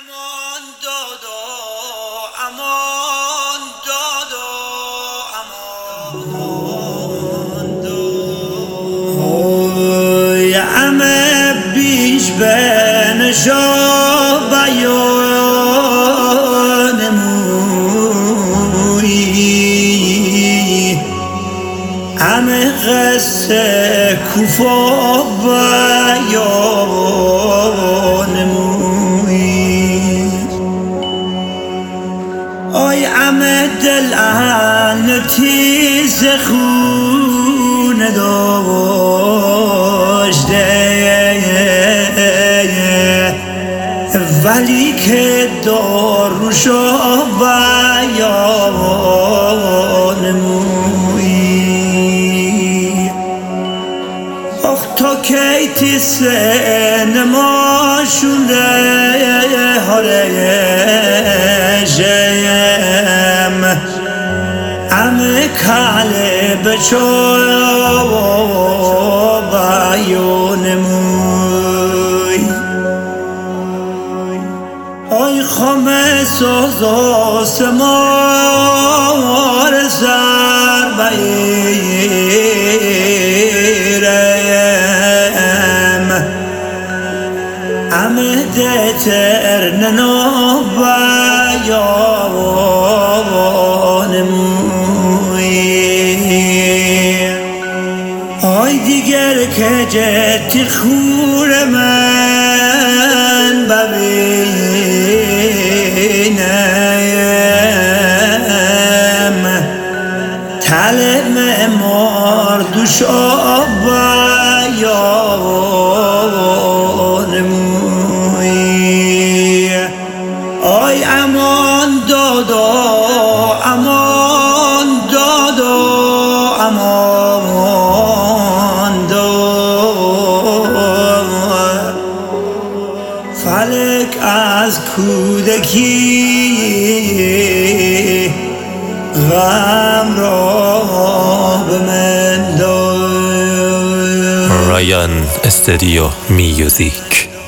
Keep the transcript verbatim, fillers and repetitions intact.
امان دادا امان دادا امان دادا اوی امه بیش بنشا بیانموی امه قصه کوفا بیانموی آی امه دل انتی خون داشته ولی که داروشا بیانموی آخ تا کی تی سنما شونده هاره جیم امه کله بچو بیانموی آی خامه ساز آسمان سر بیرم امه دتر ننا بیانموی آی دیگر که جتی خور من ببینم طلب مردوش بیانموی آی امان دادا امان دادا امان دادا فلک از کودکی غم را به من داد. رایان استودیو میوزیک.